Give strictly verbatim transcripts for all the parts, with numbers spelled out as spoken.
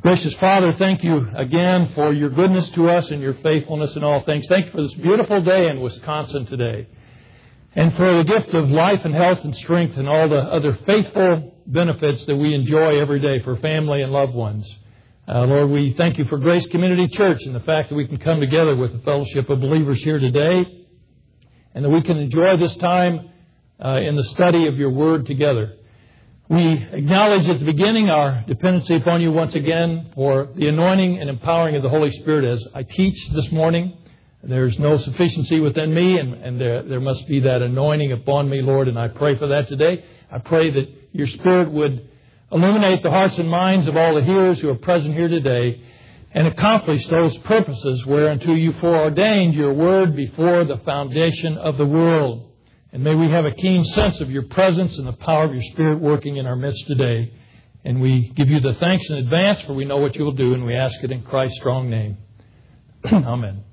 Gracious Father, thank you again for your goodness to us and your faithfulness in all things. Thank you for this beautiful day in Wisconsin today, and for the gift of life and health and strength and all the other faithful benefits that we enjoy every day for family and loved ones. Uh, Lord, we thank you for Grace Community Church and the fact that we can come together with a fellowship of believers here today, and that we can enjoy this time uh, in the study of your Word together. We acknowledge at the beginning our dependency upon you once again for the anointing and empowering of the Holy Spirit as I teach this morning. There's no sufficiency within me, and, and there, there must be that anointing upon me, Lord, and I pray for that today. I pray that your Spirit would illuminate the hearts and minds of all the hearers who are present here today and accomplish those purposes whereunto you foreordained your Word before the foundation of the world. And may we have a keen sense of your presence and the power of your Spirit working in our midst today. And we give you the thanks in advance, for we know what you will do, and we ask it in Christ's strong name. Amen.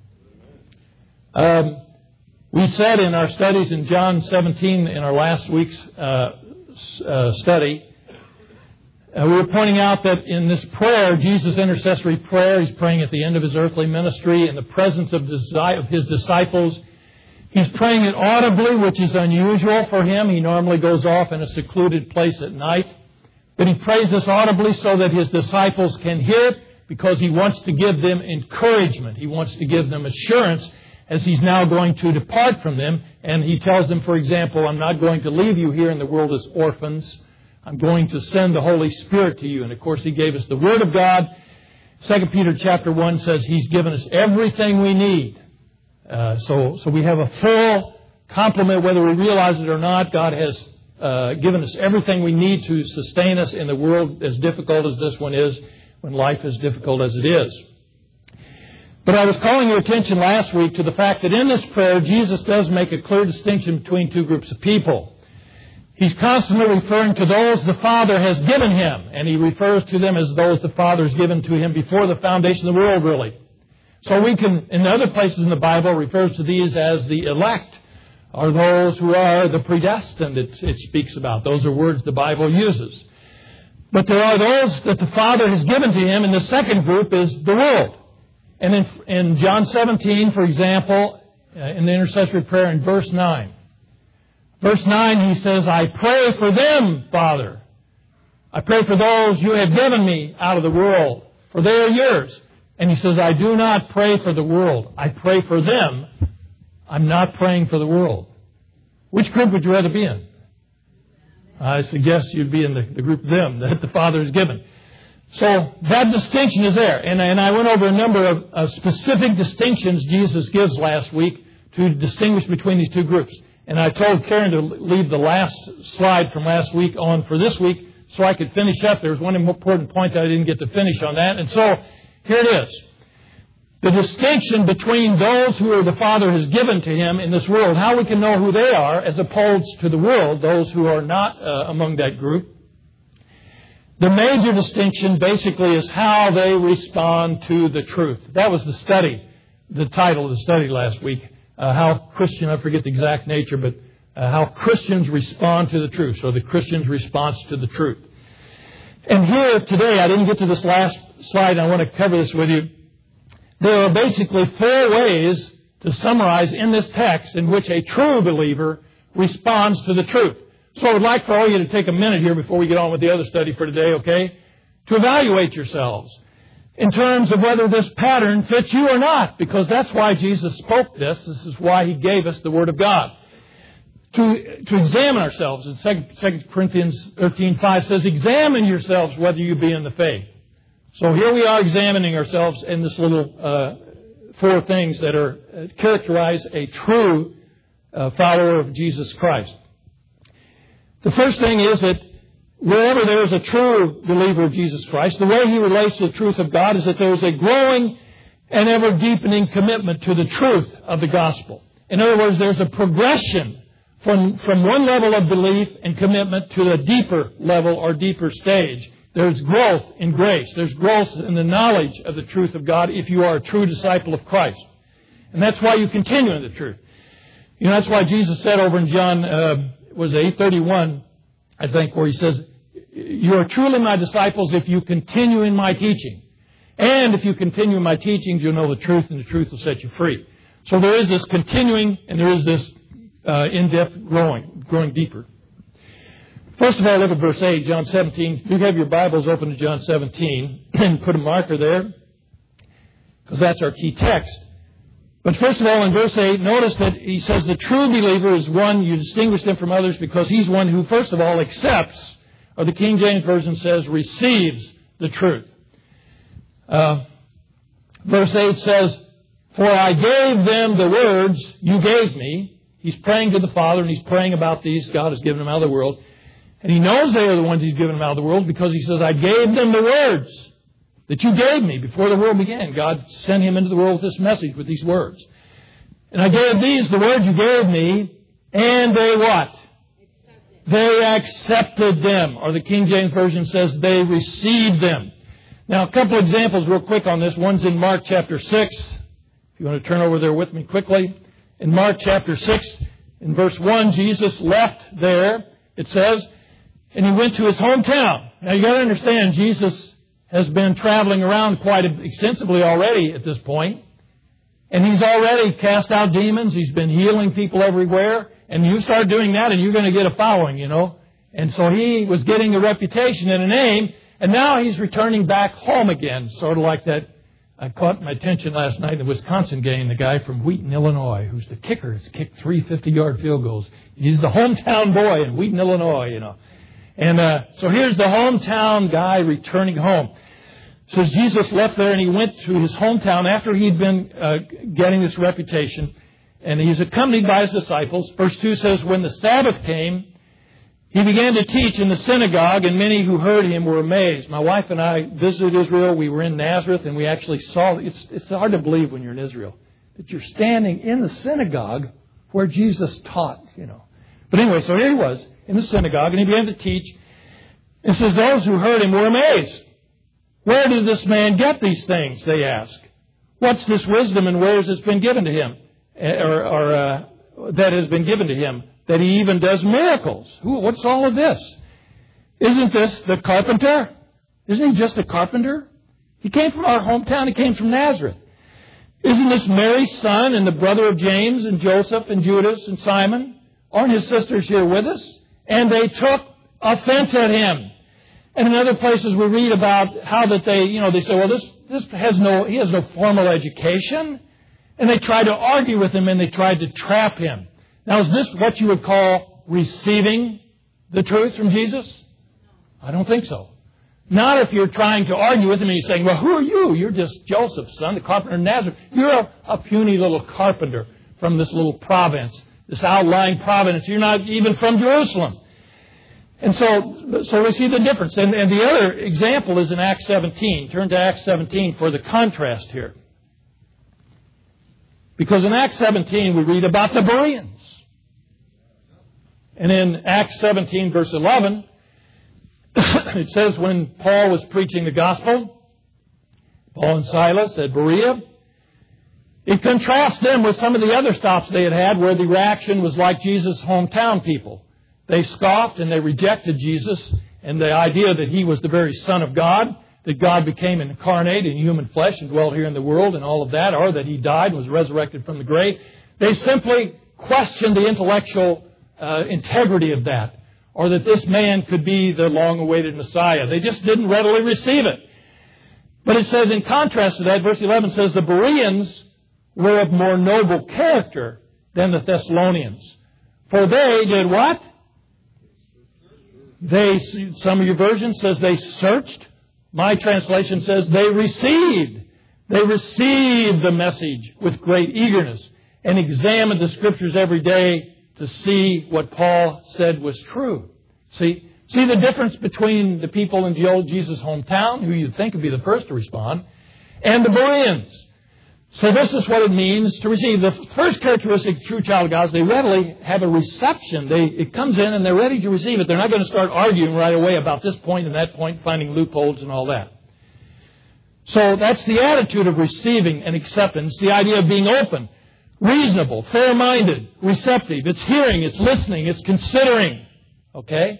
Um, we said in our studies in John seventeen, in our last week's uh, uh, study, uh, we were pointing out that in this prayer, Jesus' intercessory prayer, he's praying at the end of his earthly ministry in the presence of his disciples. He's praying it audibly, which is unusual for him. He normally goes off in a secluded place at night. But he prays this audibly so that his disciples can hear it, because he wants to give them encouragement. He wants to give them assurance as he's now going to depart from them. And he tells them, for example, I'm not going to leave you here in the world as orphans. I'm going to send the Holy Spirit to you. And of course, he gave us the Word of God. Second Peter chapter one says he's given us everything we need. Uh, so, so we have a full complement, whether we realize it or not. God has uh, given us everything we need to sustain us in the world as difficult as this one is, when life is difficult as it is. But I was calling your attention last week to the fact that in this prayer, Jesus does make a clear distinction between two groups of people. He's constantly referring to those the Father has given him, and he refers to them as those the Father has given to him before the foundation of the world, really. So we can, in other places in the Bible, refers to these as the elect, or those who are the predestined, it, it speaks about. Those are words the Bible uses. But there are those that the Father has given to him, and the second group is the world. And in, in John seventeen, for example, uh, in the intercessory prayer in verse nine, verse nine, he says, I pray for them, Father. I pray for those you have given me out of the world, for they are yours. And he says, I do not pray for the world. I pray for them. I'm not praying for the world. Which group would you rather be in? I suggest you'd be in the, the group of them that the Father has given. So that distinction is there. And, and I went over a number of, of specific distinctions Jesus gives last week to distinguish between these two groups. And I told Karen to leave the last slide from last week on for this week so I could finish up. There was one important point that I didn't get to finish on that. And so here it is. The distinction between those who the Father has given to him in this world, how we can know who they are as opposed to the world, those who are not uh, among that group. The major distinction basically is how they respond to the truth. That was the study, the title of the study last week. Uh, how Christian, I forget the exact nature, but uh, how Christians respond to the truth. So the Christian's response to the truth. And here today, I didn't get to this last slide, and I want to cover this with you. There are basically four ways to summarize in this text in which a true believer responds to the truth. So I would like for all of you to take a minute here before we get on with the other study for today, okay? To evaluate yourselves in terms of whether this pattern fits you or not, because that's why Jesus spoke this. This is why he gave us the Word of God. To, to examine ourselves. In Second Corinthians thirteen five says, examine yourselves whether you be in the faith. So here we are examining ourselves in this little uh, four things that are uh, characterize a true uh, follower of Jesus Christ. The first thing is that wherever there is a true believer of Jesus Christ, the way he relates to the truth of God is that there is a growing and ever deepening commitment to the truth of the gospel. In other words, there's a progression from, from one level of belief and commitment to a deeper level or deeper stage. There's growth in grace. There's growth in the knowledge of the truth of God if you are a true disciple of Christ. And that's why you continue in the truth. You know, that's why Jesus said over in John, uh, was eight thirty-one, I think, where he says, you are truly my disciples if you continue in my teaching. And if you continue in my teachings, you'll know the truth, and the truth will set you free. So there is this continuing, and there is this uh, in-depth growing, growing deeper. First of all, look at verse eight, John seventeen. You have your Bibles open to John seventeen, and put a marker there, because that's our key text. But first of all, in verse eight, notice that he says the true believer is one, you distinguish them from others, because he's one who, first of all, accepts, or the King James Version says, receives the truth. Uh, verse eight says, for I gave them the words you gave me. He's praying to the Father, and he's praying about these. God has given them out of the world. And he knows they are the ones he's given them out of the world, because he says, I gave them the words that you gave me before the world began. God sent him into the world with this message, with these words. And I gave these, the words you gave me, and they what? Accepted. They accepted them. Or the King James Version says they received them. Now, a couple examples real quick on this. One's in Mark chapter six. If you want to turn over there with me quickly. In Mark chapter six, in verse one, Jesus left there, it says, and he went to his hometown. Now, you got to understand, Jesus has been traveling around quite extensively already at this point. And he's already cast out demons. He's been healing people everywhere. And you start doing that and you're going to get a following, you know. And so he was getting a reputation and a name. And now he's returning back home again. Sort of like that. I caught my attention last night in the Wisconsin game. The guy from Wheaton, Illinois, who's the kicker, has kicked three fifty-yard field goals. He's the hometown boy in Wheaton, Illinois, you know. And uh, so here's the hometown guy returning home. It says Jesus left there and he went to his hometown after he'd been uh, getting this reputation. And he's accompanied by his disciples. Verse two says, when the Sabbath came, he began to teach in the synagogue, and many who heard him were amazed. My wife and I visited Israel. We were in Nazareth, and we actually saw, it's, it's hard to believe when you're in Israel, that you're standing in the synagogue where Jesus taught, you know. But anyway, so here he was in the synagogue, and he began to teach. It says, those who heard him were amazed. Where did this man get these things, they ask. What's this wisdom, and where has this been given to him? Or, or uh, that has been given to him, that he even does miracles. Who, what's all of this? Isn't this the carpenter? Isn't he just a carpenter? He came from our hometown. He came from Nazareth. Isn't this Mary's son and the brother of James and Joseph and Judas and Simon? Aren't his sisters here with us? And they took offense at him. And in other places we read about how that they, you know, they say, well, this, this has no, he has no formal education. And they tried to argue with him and they tried to trap him. Now, is this what you would call receiving the truth from Jesus? I don't think so. Not if you're trying to argue with him and you're saying, well, who are you? You're just Joseph's son, the carpenter of Nazareth. You're a, a puny little carpenter from this little province, this outlying province. You're not even from Jerusalem. And so, so we see the difference. And, and the other example is in Acts seventeen. Turn to Acts seventeen for the contrast here. Because in Acts seventeen we read about the Bereans. And in Acts seventeen verse eleven, it says when Paul was preaching the gospel, Paul and Silas at Berea, it contrasts them with some of the other stops they had had where the reaction was like Jesus' hometown people. They scoffed and they rejected Jesus and the idea that he was the very Son of God, that God became incarnate in human flesh and dwelt here in the world and all of that, or that he died and was resurrected from the grave. They simply questioned the intellectual uh, integrity of that, or that this man could be the long-awaited Messiah. They just didn't readily receive it. But it says, in contrast to that, verse eleven says, the Bereans were of more noble character than the Thessalonians. For they did what? They, some of your versions says they searched. My translation says they received. They received the message with great eagerness and examined the Scriptures every day to see what Paul said was true. See, see the difference between the people in Jesus' hometown, who you'd think would be the first to respond, and the Bereans. So this is what it means to receive. The first characteristic of a true child of God is they readily have a reception. They, it comes in and they're ready to receive it. They're not going to start arguing right away about this point and that point, finding loopholes and all that. So that's the attitude of receiving and acceptance, the idea of being open, reasonable, fair-minded, receptive. It's hearing, it's listening, it's considering. Okay?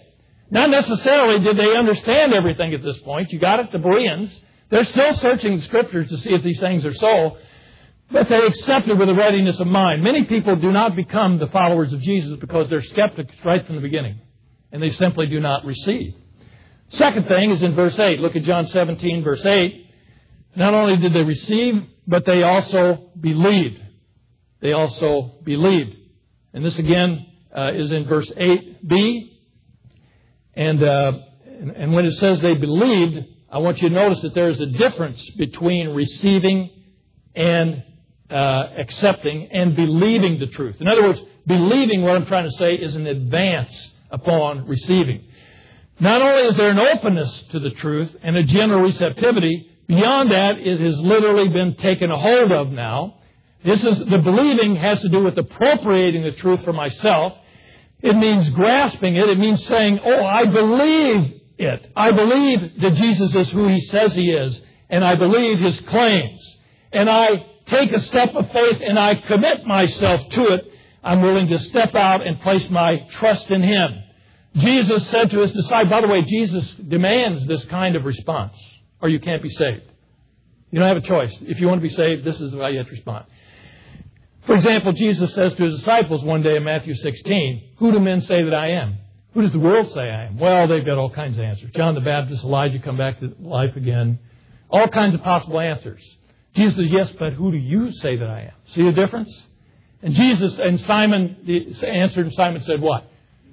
Not necessarily did they understand everything at this point. You got it, the Bereans. They're still searching the Scriptures to see if these things are so. But they accepted with a readiness of mind. Many people do not become the followers of Jesus because they're skeptics right from the beginning. And they simply do not receive. Second thing is in verse eight. Look at John seventeen, verse eight. Not only did they receive, but they also believed. They also believed. And this again uh, is in verse eight b. And, uh, and when it says they believed, I want you to notice that there is a difference between receiving and uh, accepting and believing the truth. In other words, believing, what I'm trying to say, is an advance upon receiving. Not only is there an openness to the truth and a general receptivity, beyond that, it has literally been taken a hold of now. This is, the believing has to do with appropriating the truth for myself. It means grasping it. It means saying, oh, I believe it. I believe that Jesus is who He says He is. And I believe His claims. And I take a step of faith and I commit myself to it. I'm willing to step out and place my trust in Him. Jesus said to His disciples, by the way, Jesus demands this kind of response, or you can't be saved. You don't have a choice. If you want to be saved, this is how you have to respond. For example, Jesus says to His disciples one day in Matthew sixteen, who do men say that I am? Who does the world say I am? Well, they've got all kinds of answers. John the Baptist, Elijah come back to life again. All kinds of possible answers. Jesus says, yes, but who do you say that I am? See the difference? And Jesus and Simon answered, and Simon said what?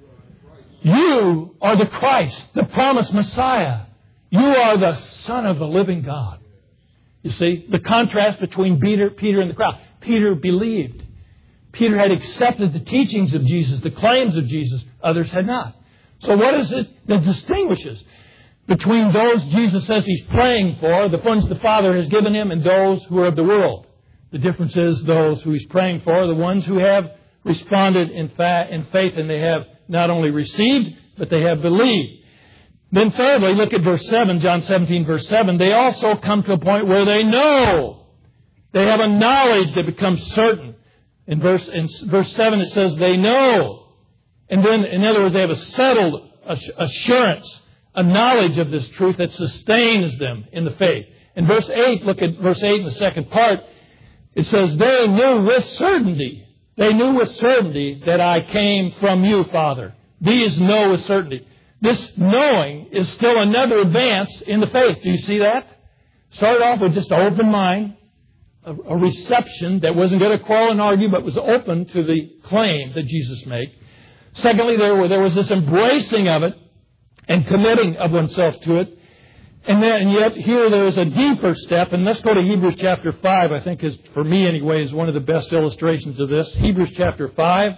You are the Christ, the promised Messiah. You are the Son of the living God. You see, the contrast between Peter, Peter and the crowd. Peter believed. Peter had accepted the teachings of Jesus, the claims of Jesus. Others had not. So what is it that distinguishes between those Jesus says He's praying for, the ones the Father has given Him, and those who are of the world? The difference is those who He's praying for are the ones who have responded in, fa- in faith, and they have not only received, but they have believed. Then thirdly, look at verse seven, John seventeen, verse seven. They also come to a point where they know. They have a knowledge that becomes certain. In verse, in verse seven it says they know. And then, in other words, they have a settled assurance, a knowledge of this truth that sustains them in the faith. In verse eight, look at verse eight in the second part. It says, they knew with certainty. They knew with certainty that I came from you, Father. These know with certainty. This knowing is still another advance in the faith. Do you see that? Started off with just an open mind, a, a reception that wasn't going to quarrel and argue, but was open to the claim that Jesus made. Secondly, there, were, there was this embracing of it and committing of oneself to it. And then, and yet, here there is a deeper step, and let's go to Hebrews chapter five, I think is, for me anyway, is one of the best illustrations of this. Hebrews chapter five.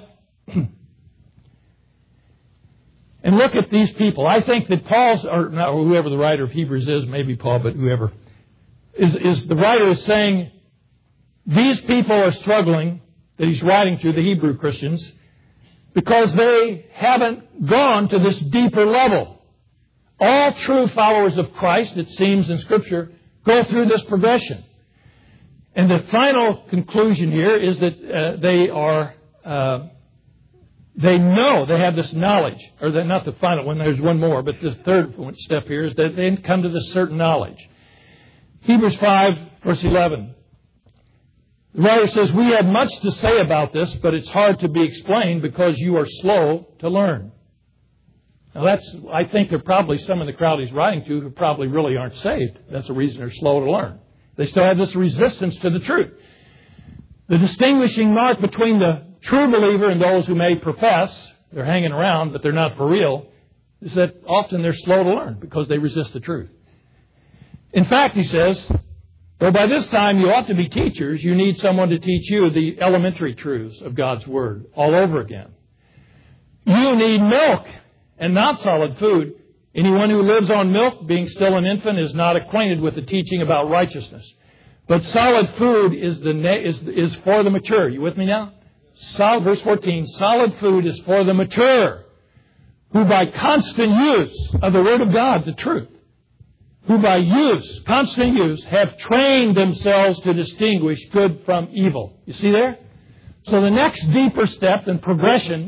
And look at these people. I think that Paul's, or not, or whoever the writer of Hebrews is, maybe Paul, but whoever, is, is the writer is saying, these people are struggling, that he's writing to, the Hebrew Christians, because they haven't gone to this deeper level. All true followers of Christ, it seems in Scripture, go through this progression. And the final conclusion here is that uh, they are, uh, they know, they have this knowledge, or the, not the final one, there's one more, but the third step here is that they come to this certain knowledge. Hebrews five, verse eleven. The writer says, we have much to say about this, but it's hard to be explained because you are slow to learn. Now that's, I think there are probably some in the crowd he's writing to who probably really aren't saved. That's the reason they're slow to learn. They still have this resistance to the truth. The distinguishing mark between the true believer and those who may profess, they're hanging around, but they're not for real, is that often they're slow to learn because they resist the truth. In fact, he says, though by this time you ought to be teachers, you need someone to teach you the elementary truths of God's Word all over again. You need milk and not solid food. Anyone who lives on milk, being still an infant, is not acquainted with the teaching about righteousness. But solid food is the is is for the mature. You with me now? Solid, verse fourteen, solid food is for the mature, who by constant use of the Word of God, the truth, who by use, constant use, have trained themselves to distinguish good from evil. You see there? So the next deeper step in progression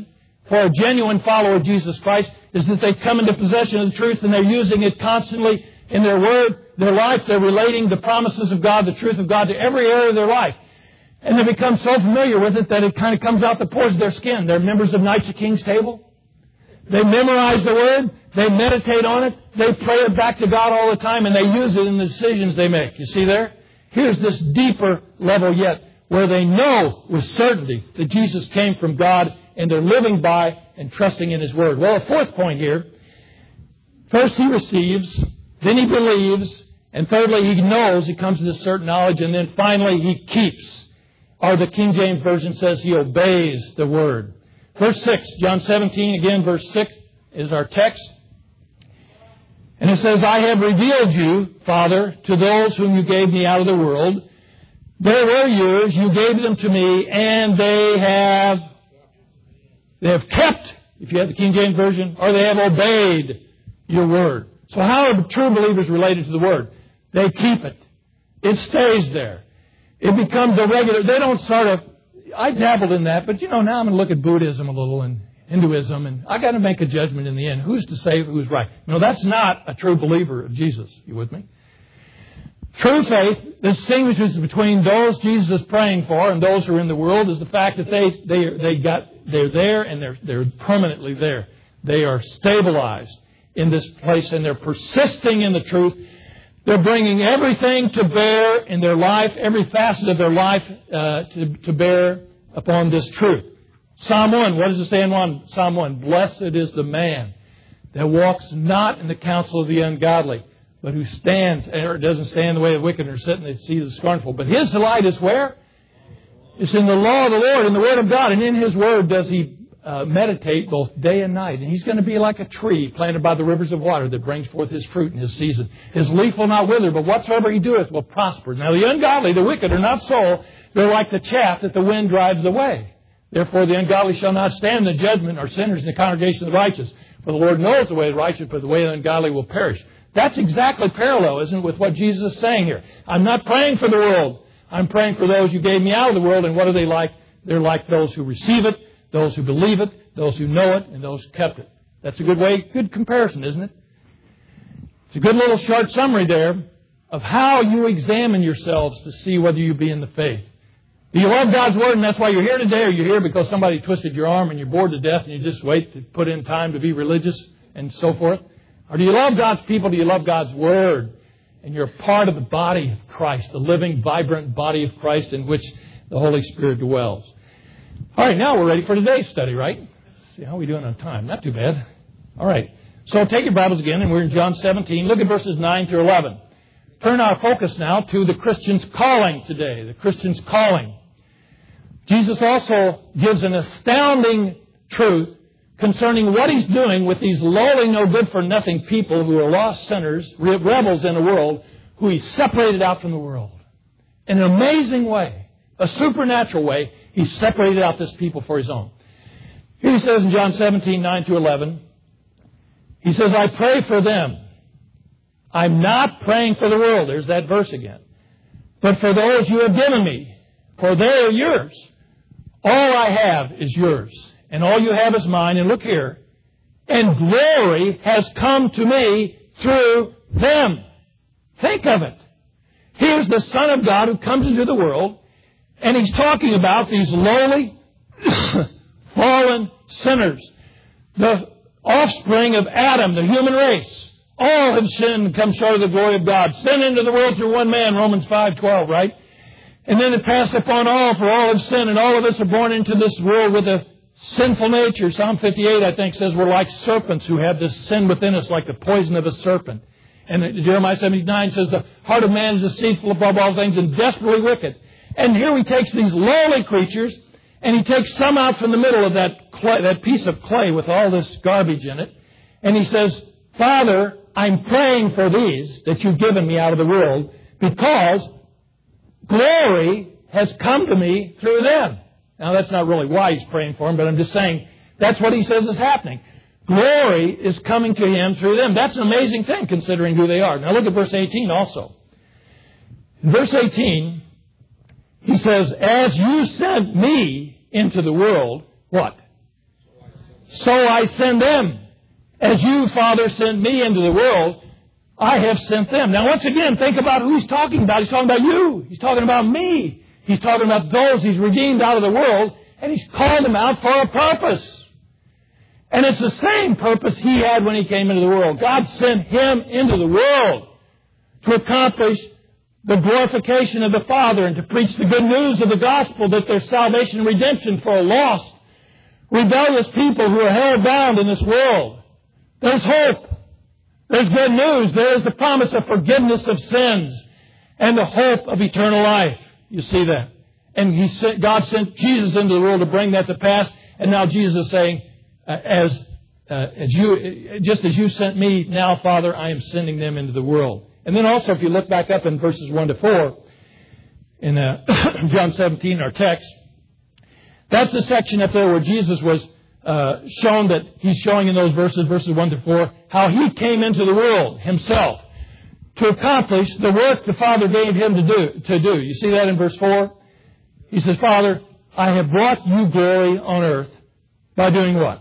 for a genuine follower of Jesus Christ is that they come into possession of the truth and they're using it constantly in their word, their life. They're relating the promises of God, the truth of God to every area of their life. And they become so familiar with it that it kind of comes out the pores of their skin. They're members of Knights of King's Table. They memorize the Word. They meditate on it. They pray it back to God all the time, and they use it in the decisions they make. You see there? Here's this deeper level yet, where they know with certainty that Jesus came from God, and they're living by and trusting in His Word. Well, a fourth point here. First he receives, then he believes, and thirdly he knows, he comes to this certain knowledge, and then finally he keeps. Or the King James Version says he obeys the Word. Verse six, John seventeen, again, verse six is our text. And it says, I have revealed you, Father, to those whom you gave me out of the world. They were yours, you gave them to me, and they have, they have kept, if you have the King James Version, or they have obeyed your Word. So how are true believers related to the Word? They keep it. It stays there. It becomes a regular, they don't sort of, I dabbled in that, but you know, now I'm going to look at Buddhism a little and Hinduism, and I got to make a judgment in the end. Who's to say who's right? No, that's not a true believer of Jesus. You with me? True faith distinguishes between those Jesus is praying for and those who are in the world is the fact that they, they, they got, they're there and they're, they're permanently there. They are stabilized in this place and they're persisting in the truth. They're bringing everything to bear in their life, every facet of their life uh, to, to bear upon this truth. Psalm one, what does it say in one? Psalm one, blessed is the man that walks not in the counsel of the ungodly, but who stands, or doesn't stand in the way of the wicked, or sit in the seat of the scornful. But his delight is where? It's in the law of the Lord, in the Word of God. And in His Word does he Uh, meditate both day and night. And he's going to be like a tree planted by the rivers of water that brings forth his fruit in his season. His leaf will not wither, but whatsoever he doeth will prosper. Now the ungodly, the wicked, are not so. They're like the chaff that the wind drives away. Therefore the ungodly shall not stand in the judgment, or sinners in the congregation of the righteous. For the Lord knows the way of the righteous, but the way of the ungodly will perish. That's exactly parallel, isn't it, with what Jesus is saying here. I'm not praying for the world. I'm praying for those you gave me out of the world. And what are they like? They're like those who receive it, those who believe it, those who know it, and those who kept it. That's a good way, good comparison, isn't it? It's a good little short summary there of how you examine yourselves to see whether you be in the faith. Do you love God's Word and that's why you're here today, or you're here because somebody twisted your arm and you're bored to death and you just wait to put in time to be religious and so forth? Or do you love God's people? Do you love God's Word? And you're part of the body of Christ, the living, vibrant body of Christ in which the Holy Spirit dwells. All right, now we're ready for today's study, right? Let's see, how are we doing on time? Not too bad. All right. So take your Bibles again, and we're in John seventeen. Look at verses nine through eleven. Turn our focus now to the Christian's calling today, the Christian's calling. Jesus also gives an astounding truth concerning what He's doing with these lowly, no good for nothing people who are lost sinners, rebels in the world, who He separated out from the world. In an amazing way, a supernatural way, He separated out this people for His own. Here He says in John seventeen, nine to eleven, He says, I pray for them. I'm not praying for the world. There's that verse again. But for those you have given me, for they are yours. All I have is yours, and all you have is mine. And look here. And glory has come to me through them. Think of it. Here's the Son of God who comes into the world, and He's talking about these lowly, fallen sinners, the offspring of Adam, the human race. All have sinned and come short of the glory of God. Sin into the world through one man, Romans five twelve, right? And then it passed upon all, for all have sinned, and all of us are born into this world with a sinful nature. Psalm fifty-eight, I think, says we're like serpents who have this sin within us, like the poison of a serpent. And Jeremiah seventy-nine says the heart of man is deceitful above all things and desperately wicked. And here He takes these lowly creatures, and He takes some out from the middle of that clay, that piece of clay with all this garbage in it. And He says, Father, I'm praying for these that you've given me out of the world, because glory has come to me through them. Now, that's not really why He's praying for them, but I'm just saying that's what He says is happening. Glory is coming to Him through them. That's an amazing thing, considering who they are. Now, look at verse eighteen also. In verse eighteen, He says, as you sent me into the world, what? so I send them. As you, Father, sent me into the world, I have sent them. Now, once again, think about who He's talking about. He's talking about you. He's talking about me. He's talking about those He's redeemed out of the world, and He's called them out for a purpose. And it's the same purpose He had when He came into the world. God sent Him into the world to accomplish the glorification of the Father and to preach the good news of the gospel that there's salvation and redemption for a lost, rebellious people who are held bound in this world. There's hope. There's good news. There is the promise of forgiveness of sins and the hope of eternal life. You see that? And he sent, God sent Jesus into the world to bring that to pass. And now Jesus is saying, uh, as uh, as you, just as you sent me, now, Father, I am sending them into the world. And then also, if you look back up in verses one to four, in uh, John seventeen, our text, that's the section up there where Jesus was uh, shown that He's showing in those verses, verses one to four, how He came into the world Himself to accomplish the work the Father gave Him to do. To do. You see that in verse four? He says, Father, I have brought you glory on earth by doing what?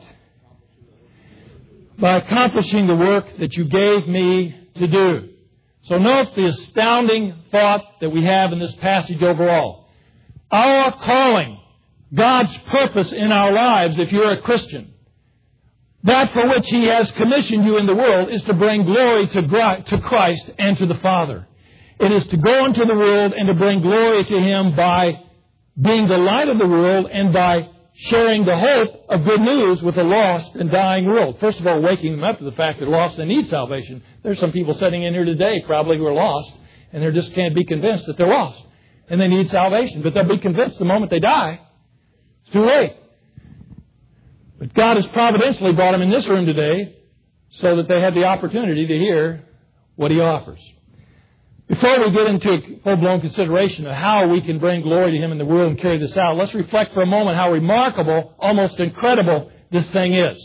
By accomplishing the work that you gave me to do. So note the astounding thought that we have in this passage overall. Our calling, God's purpose in our lives, if you're a Christian, that for which He has commissioned you in the world is to bring glory to Christ and to the Father. It is to go into the world and to bring glory to Him by being the light of the world and by sharing the hope of good news with a lost and dying world. First of all, waking them up to the fact that lost and need salvation. There's some people sitting in here today probably who are lost, and they just can't be convinced that they're lost and they need salvation. But they'll be convinced the moment they die. It's too late. But God has providentially brought them in this room today so that they have the opportunity to hear what He offers. Before we get into a full-blown consideration of how we can bring glory to Him in the world and carry this out, let's reflect for a moment how remarkable, almost incredible, this thing is.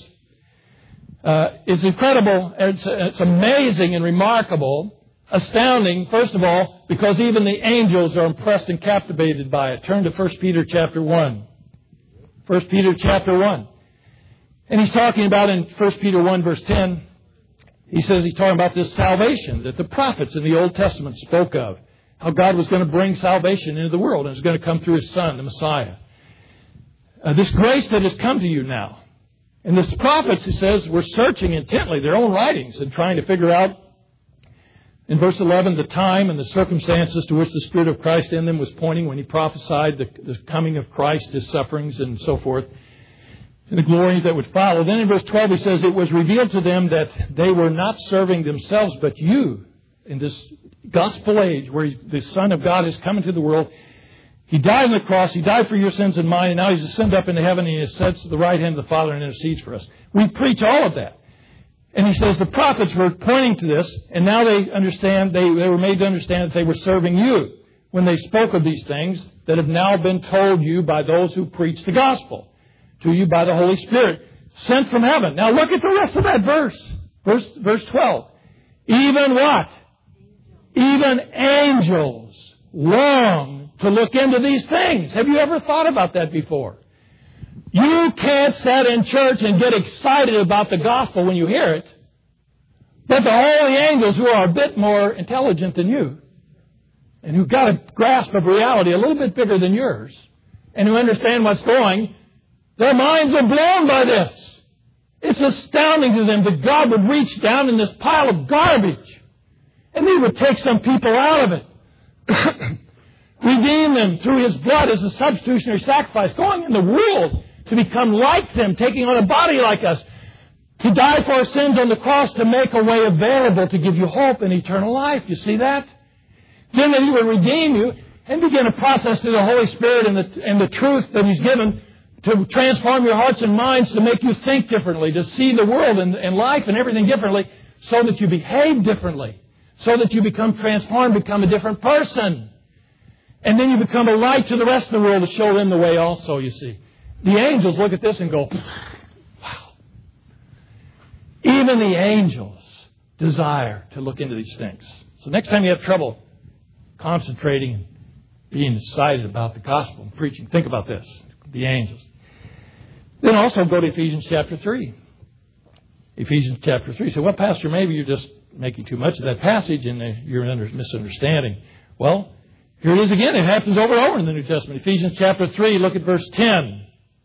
Uh, it's incredible, it's, it's amazing and remarkable, astounding, first of all, because even the angels are impressed and captivated by it. Turn to First Peter chapter one. First Peter chapter one. And he's talking about in First Peter one verse ten, he says he's talking about this salvation that the prophets in the Old Testament spoke of. How God was going to bring salvation into the world and it was going to come through His Son, the Messiah. Uh, this grace that has come to you now. And the prophets, he says, were searching intently their own writings and trying to figure out, in verse eleven, the time and the circumstances to which the Spirit of Christ in them was pointing when He prophesied the, the coming of Christ, His sufferings and so forth, and the glory that would follow. Then in verse twelve he says, it was revealed to them that they were not serving themselves, but you, in this gospel age where the Son of God has come into the world. He died on the cross, He died for your sins and mine, and now He's ascended up into heaven and He sits at the right hand of the Father and intercedes for us. We preach all of that. And he says the prophets were pointing to this, and now they understand, they, they were made to understand that they were serving you when they spoke of these things that have now been told you by those who preach the gospel. To you by the Holy Spirit, sent from heaven. Now look at the rest of that verse. Verse, verse twelve. Even what? Even angels long to look into these things. Have you ever thought about that before? You can't sit in church and get excited about the gospel when you hear it. But the holy angels who are a bit more intelligent than you and who've got a grasp of reality a little bit bigger than yours and who understand what's going, their minds are blown by this. It's astounding to them that God would reach down in this pile of garbage and He would take some people out of it, redeem them through His blood as a substitutionary sacrifice, going in the world to become like them, taking on a body like us, to die for our sins on the cross, to make a way available to give you hope and eternal life. You see that? Then that He would redeem you and begin a process through the Holy Spirit and the, and the truth that He's given to transform your hearts and minds, to make you think differently, to see the world and, and life and everything differently, so that you behave differently, so that you become transformed, become a different person. And then you become a light to the rest of the world to show them the way also, you see. The angels look at this and go, wow. Even the angels desire to look into these things. So next time you have trouble concentrating and being excited about the gospel and preaching, think about this. The angels. Then also go to Ephesians chapter three. Ephesians chapter three. So, well, Pastor, maybe you're just making too much of that passage and you're under misunderstanding. Well, here it is again. It happens over and over in the New Testament. Ephesians chapter three, look at verse ten.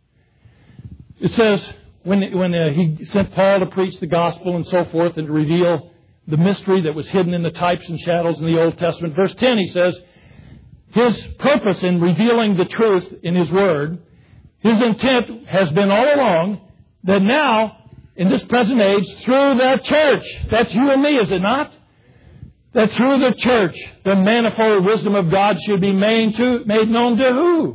It says, when, when uh, he sent Paul to preach the gospel and so forth and to reveal the mystery that was hidden in the types and shadows in the Old Testament. Verse ten, he says, his purpose in revealing the truth in his word, his intent has been all along that now, in this present age, through the church, that's you and me, is it not? That through the church, the manifold wisdom of God should be made, to, made known to who?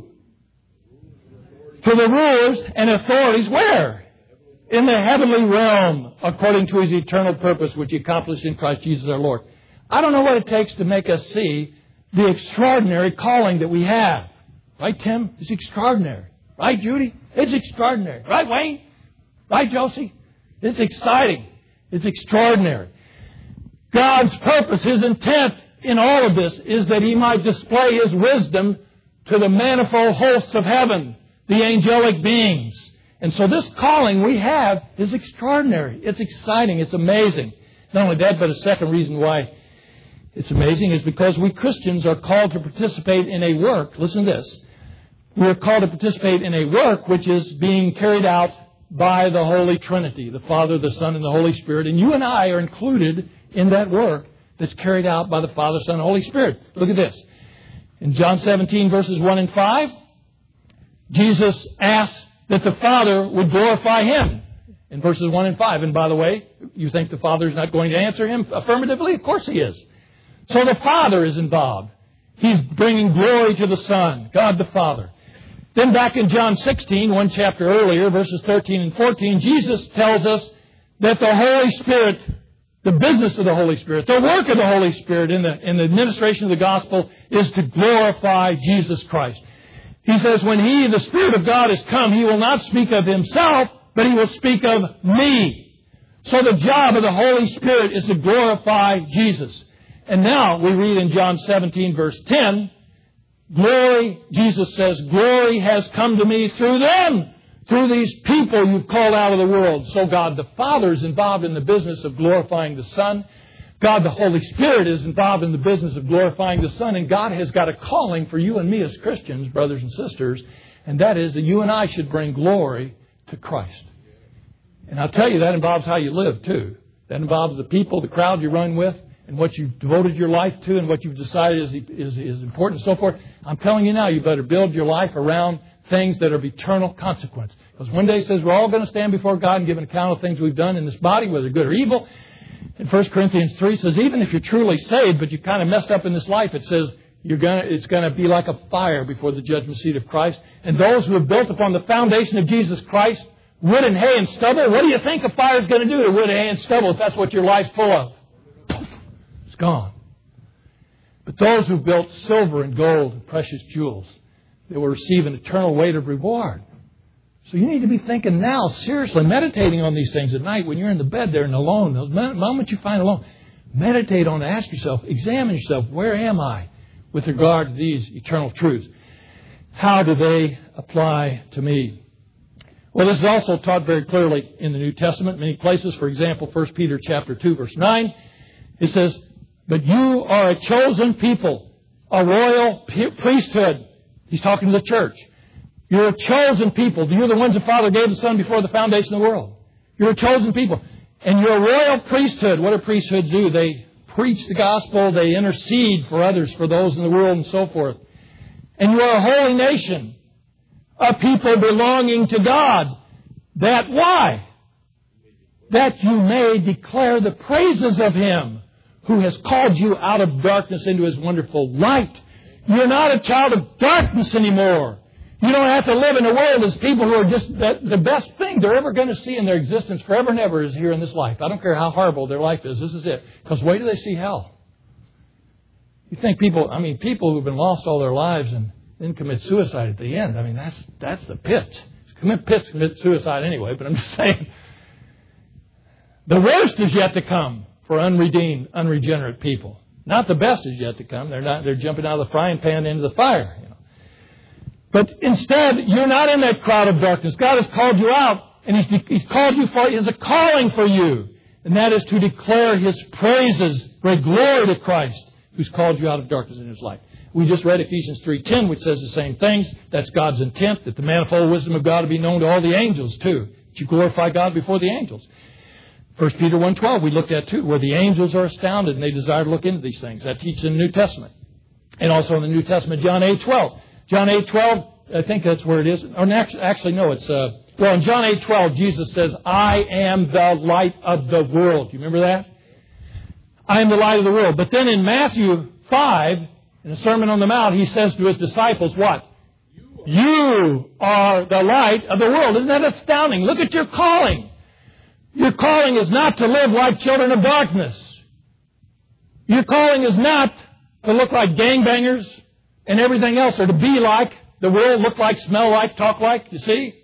To the rulers and authorities, where? In the heavenly realm, according to His eternal purpose, which He accomplished in Christ Jesus our Lord. I don't know what it takes to make us see the extraordinary calling that we have. Right, Tim? It's extraordinary. Right, Judy? It's extraordinary. Right, Wayne? Right, Josie? It's exciting. It's extraordinary. God's purpose, His intent in all of this is that He might display His wisdom to the manifold hosts of heaven, the angelic beings. And so this calling we have is extraordinary. It's exciting. It's amazing. Not only that, but a second reason why it's amazing is because we Christians are called to participate in a work. Listen to this. We are called to participate in a work which is being carried out by the Holy Trinity, the Father, the Son, and the Holy Spirit. And you and I are included in that work that's carried out by the Father, Son, and Holy Spirit. Look at this. In John seventeen, verses one and five, Jesus asked that the Father would glorify Him in verses one and five. And by the way, you think the Father is not going to answer Him affirmatively? Of course He is. So the Father is involved. He's bringing glory to the Son, God the Father. Then back in John sixteen, one chapter earlier, verses thirteen and fourteen, Jesus tells us that the Holy Spirit, the business of the Holy Spirit, the work of the Holy Spirit in the, in the administration of the gospel is to glorify Jesus Christ. He says, when He, the Spirit of God, has come, He will not speak of Himself, but He will speak of me. So the job of the Holy Spirit is to glorify Jesus. And now we read in John seventeen, verse ten, glory, Jesus says, glory has come to me through them, through these people you've called out of the world. So God the Father is involved in the business of glorifying the Son. God the Holy Spirit is involved in the business of glorifying the Son. And God has got a calling for you and me as Christians, brothers and sisters, and that is that you and I should bring glory to Christ. And I'll tell you, that involves how you live, too. That involves the people, the crowd you run with, and what you've devoted your life to and what you've decided is, is, is important and so forth. I'm telling you now, you better build your life around things that are of eternal consequence. Because one day it says we're all going to stand before God and give an account of things we've done in this body, whether good or evil. And First Corinthians three says even if you're truly saved, but you kind of messed up in this life, it says you're gonna, it's going to be like a fire before the judgment seat of Christ. And those who have built upon the foundation of Jesus Christ, wood and hay and stubble, what do you think a fire is going to do to wood and hay and stubble if that's what your life's full of? It's gone. But those who built silver and gold and precious jewels, they will receive an eternal weight of reward. So you need to be thinking now, seriously, meditating on these things at night when you're in the bed there and alone. Those moments you find alone, meditate on it. Ask yourself, examine yourself, where am I with regard to these eternal truths? How do they apply to me? Well, this is also taught very clearly in the New Testament, many places. For example, First Peter chapter two, verse nine, it says, but you are a chosen people, a royal priesthood. He's talking to the church. You're a chosen people. You're the ones the Father gave the Son before the foundation of the world. You're a chosen people. And you're a royal priesthood. What do priesthoods do? They preach the gospel. They intercede for others, for those in the world and so forth. And you are a holy nation, a people belonging to God. That why? That you may declare the praises of Him who has called you out of darkness into His wonderful light. You're not a child of darkness anymore. You don't have to live in a world as people who are just the, the best thing they're ever going to see in their existence forever and ever is here in this life. I don't care how horrible their life is. This is it. Because wait till they see hell. You think people, I mean, people who've been lost all their lives and then commit suicide at the end. I mean, that's that's the pit. Commit pits commit suicide anyway, but I'm just saying. The worst is yet to come for unredeemed, unregenerate people. Not the best is yet to come. They're not. They're jumping out of the frying pan into the fire. You know. But instead, you're not in that crowd of darkness. God has called you out, and He's, he's called you for, He has a calling for you. And that is to declare His praises, great glory to Christ, who's called you out of darkness in His light. We just read Ephesians three ten, which says the same things. That's God's intent, that the manifold wisdom of God will be known to all the angels, too. That you glorify God before the angels. First Peter one twelve, we looked at, too, where the angels are astounded and they desire to look into these things. That teaches in the New Testament. And also in the New Testament, John eight twelve. John eight twelve, I think that's where it is. Or actually, no, it's... Uh, well, in John eight twelve, Jesus says, I am the light of the world. You remember that? I am the light of the world. But then in Matthew five, in the Sermon on the Mount, He says to His disciples, what? You are the light of the world. Isn't that astounding? Look at your calling. Your calling is not to live like children of darkness. Your calling is not to look like gangbangers and everything else, or to be like the world, look like, smell like, talk like. You see?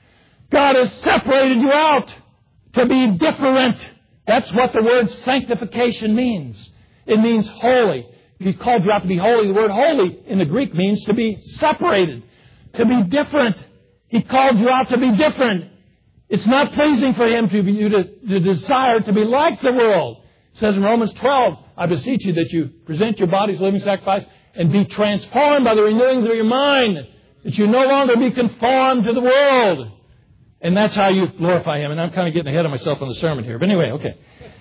God has separated you out to be different. That's what the word sanctification means. It means holy. He called you out to be holy. The word holy in the Greek means to be separated, to be different. He called you out to be different. It's not pleasing for Him to be, you to, to desire to be like the world. It says in Romans twelve, I beseech you that you present your bodies a living sacrifice and be transformed by the renewings of your mind, that you no longer be conformed to the world. And that's how you glorify Him. And I'm kind of getting ahead of myself on the sermon here. But anyway, okay.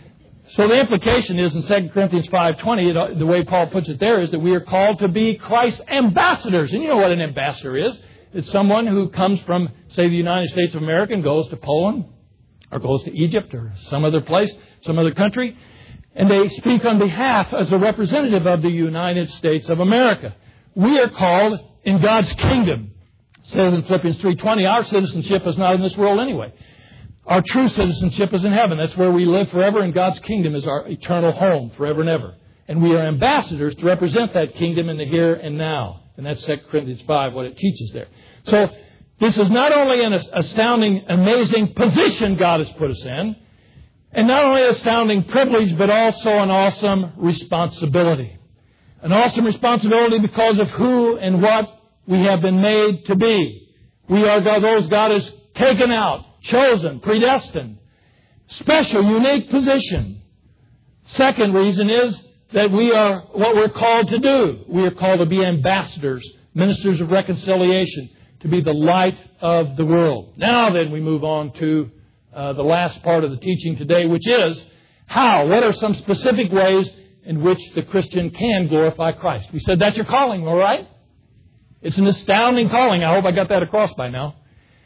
So the implication is in Second Corinthians five twenty, the way Paul puts it there is that we are called to be Christ's ambassadors. And you know what an ambassador is. It's someone who comes from, say, the United States of America and goes to Poland or goes to Egypt or some other place, some other country. And they speak on behalf as a representative of the United States of America. We are called in God's kingdom. It says in Philippians three twenty, our citizenship is not in this world anyway. Our true citizenship is in heaven. That's where we live forever, and God's kingdom is our eternal home forever and ever. And we are ambassadors to represent that kingdom in the here and now. And that's Second Corinthians five, what it teaches there. So this is not only an astounding, amazing position God has put us in, and not only an astounding privilege, but also an awesome responsibility. An awesome responsibility because of who and what we have been made to be. We are those God has taken out, chosen, predestined, special, unique position. Second reason is that we are what we're called to do. We are called to be ambassadors, ministers of reconciliation, to be the light of the world. Now then we move on to uh, the last part of the teaching today, which is how. What are some specific ways in which the Christian can glorify Christ? We said that's your calling, all right? It's an astounding calling. I hope I got that across by now.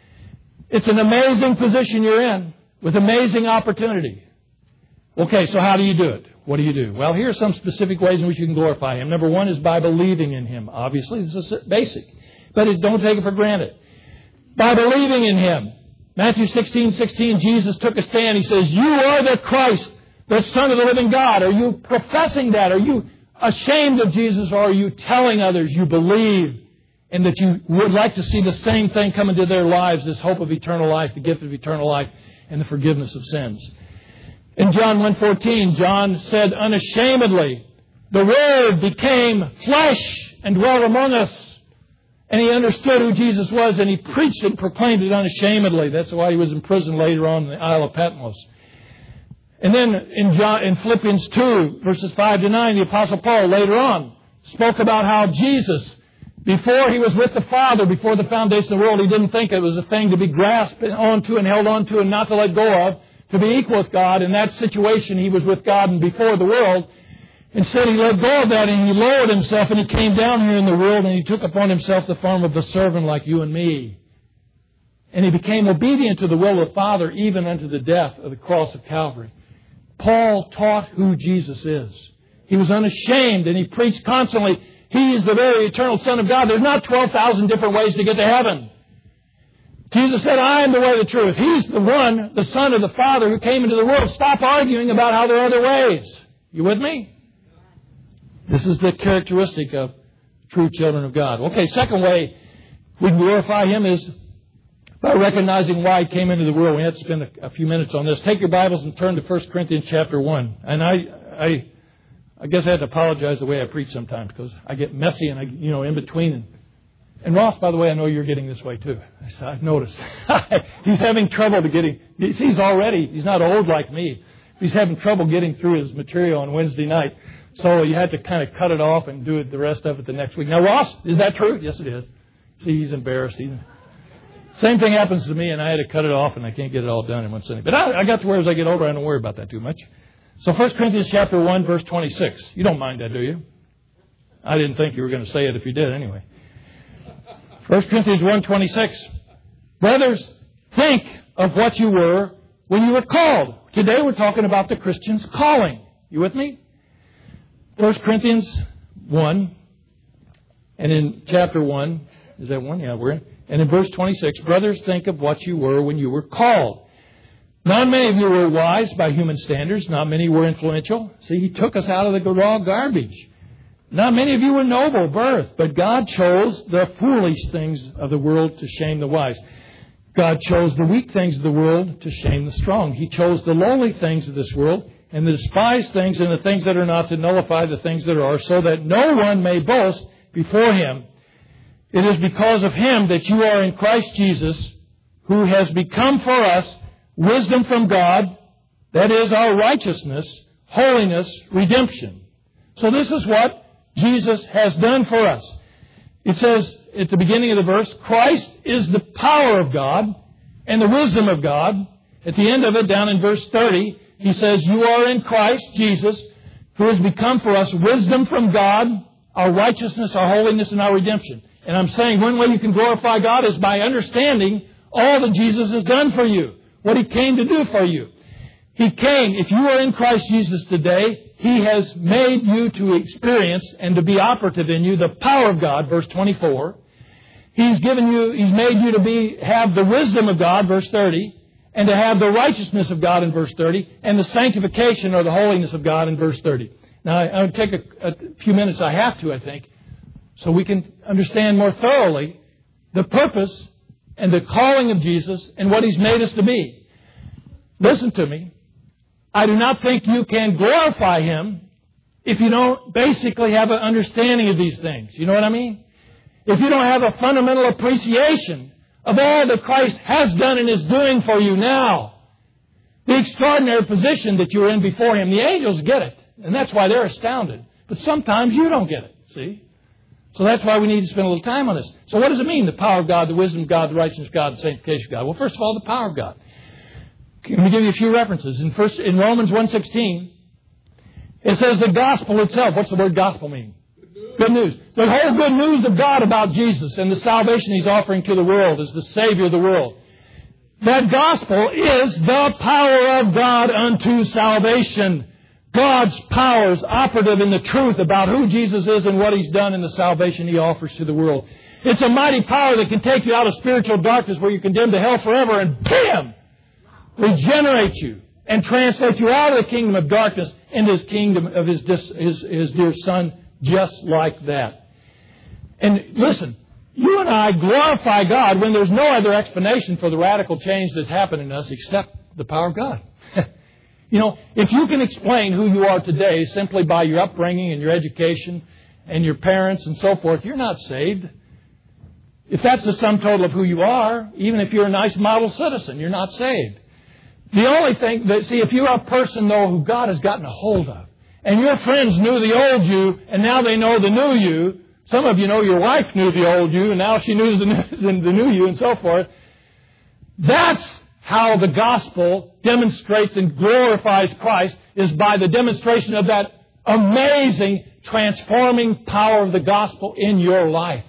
It's an amazing position you're in with amazing opportunity. Okay, so how do you do it? What do you do? Well, here are some specific ways in which you can glorify Him. Number one is by believing in Him. Obviously, this is basic. But it, don't take it for granted. By believing in Him. Matthew sixteen sixteen, Jesus took a stand. He says, you are the Christ, the Son of the living God. Are you professing that? Are you ashamed of Jesus, or are you telling others you believe and that you would like to see the same thing come into their lives, this hope of eternal life, the gift of eternal life, and the forgiveness of sins? In John one fourteen, John said unashamedly, the Word became flesh and dwelt among us. And He understood who Jesus was, and He preached and proclaimed it unashamedly. That's why He was in prison later on in the Isle of Patmos. And then in, John, in Philippians two, verses five to nine, the Apostle Paul later on spoke about how Jesus, before He was with the Father, before the foundation of the world, He didn't think it was a thing to be grasped onto and held onto and not to let go of, to be equal with God. In that situation, He was with God and before the world. Instead, He let go of that and He lowered Himself and He came down here in the world and He took upon Himself the form of a servant like you and me. And He became obedient to the will of the Father even unto the death of the cross of Calvary. Paul taught who Jesus is. He was unashamed and he preached constantly, He is the very eternal Son of God. There's not twelve thousand different ways to get to heaven. Jesus said, I am the way, the truth. He's the one, the Son of the Father who came into the world. Stop arguing about how there are other ways. You with me? This is the characteristic of true children of God. Okay, second way we can glorify Him is by recognizing why He came into the world. We have to spend a, a few minutes on this. Take your Bibles and turn to First Corinthians chapter one. And I, I, I guess I had to apologize the way I preach sometimes because I get messy and I, you know, in between. And And Ross, by the way, I know you're getting this way too. I've noticed. He's having trouble to getting, he's already, he's not old like me. He's having trouble getting through his material on Wednesday night. So you had to kind of cut it off and do it the rest of it the next week. Now, Ross, is that true? Yes, it is. See, he's embarrassed. He's, same thing happens to me, and I had to cut it off, and I can't get it all done in one sitting. But I, I got to where as I get older, I don't worry about that too much. So First Corinthians chapter one, verse twenty-six. You don't mind that, do you? I didn't think you were going to say it if you did anyway. First Corinthians one, twenty-six. Brothers, think of what you were when you were called. Today we're talking about the Christian's calling. You with me? First Corinthians one, and in chapter one, is that one? Yeah, we're in. And in verse twenty-six, brothers, think of what you were when you were called. Not many of you were wise by human standards. Not many were influential. See, he took us out of the raw garbage. Not many of you were noble birth, but God chose the foolish things of the world to shame the wise. God chose the weak things of the world to shame the strong. He chose the lowly things of this world and the despised things and the things that are not to nullify the things that are, so that no one may boast before Him. It is because of Him that you are in Christ Jesus, who has become for us wisdom from God, that is our righteousness, holiness, redemption. So this is what Jesus has done for us. It says at the beginning of the verse, Christ is the power of God and the wisdom of God. At the end of it, down in verse thirty, he says, you are in Christ Jesus, who has become for us wisdom from God, our righteousness, our holiness, and our redemption. And I'm saying one way you can glorify God is by understanding all that Jesus has done for you, what He came to do for you. He came, if you are in Christ Jesus today, He has made you to experience and to be operative in you the power of God, verse twenty-four. He's given you, He's made you to be, have the wisdom of God, verse thirty, and to have the righteousness of God in verse thirty, and the sanctification or the holiness of God in verse thirty. Now, I'll take a, a few minutes, I have to, I think, so we can understand more thoroughly the purpose and the calling of Jesus and what He's made us to be. Listen to me. I do not think you can glorify Him if you don't basically have an understanding of these things. You know what I mean? If you don't have a fundamental appreciation of all that Christ has done and is doing for you now. The extraordinary position that you're in before Him. The angels get it. And that's why they're astounded. But sometimes you don't get it. See? So that's why we need to spend a little time on this. So what does it mean? The power of God, the wisdom of God, the righteousness of God, the sanctification of God. Well, first of all, the power of God. Let me give you a few references. In first, in Romans one sixteen, it says the gospel itself. What's the word gospel mean? Good news. The whole good news of God about Jesus and the salvation He's offering to the world as the Savior of the world. That gospel is the power of God unto salvation. God's power is operative in the truth about who Jesus is and what He's done in the salvation He offers to the world. It's a mighty power that can take you out of spiritual darkness where you're condemned to hell forever and bam! Regenerate you and translate you out of the kingdom of darkness into His kingdom of His, His, His dear Son, just like that. And listen, you and I glorify God when there's no other explanation for the radical change that's happened in us except the power of God. You know, if you can explain who you are today simply by your upbringing and your education and your parents and so forth, you're not saved. If that's the sum total of who you are, even if you're a nice model citizen, you're not saved. The only thing that, see, if you're a person, though, who God has gotten a hold of, and your friends knew the old you, and now they know the new you, some of you know your wife knew the old you, and now she knows the new, the new you, and so forth. That's how the gospel demonstrates and glorifies Christ, is by the demonstration of that amazing, transforming power of the gospel in your life.